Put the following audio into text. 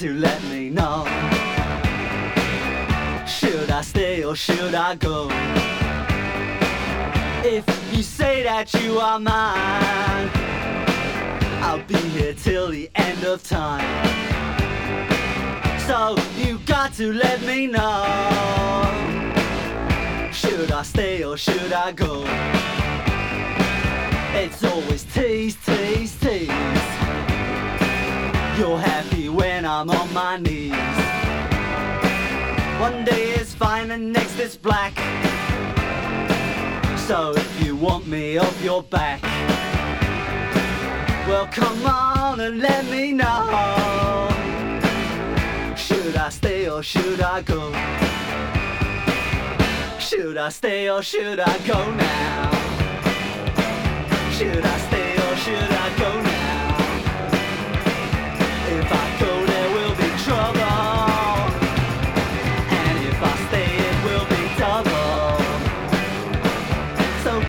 to let me know. Should I stay or should I go? If you say that you are mine, I'll be here till the end of time. So you got to let me know. Should I stay or should I go? It's always tease, tease, tease. You're happy when I'm on my knees. One day is fine and next is black. So if you want me off your back, well come on and let me know. Should I stay or should I go? Should I stay or should I go now?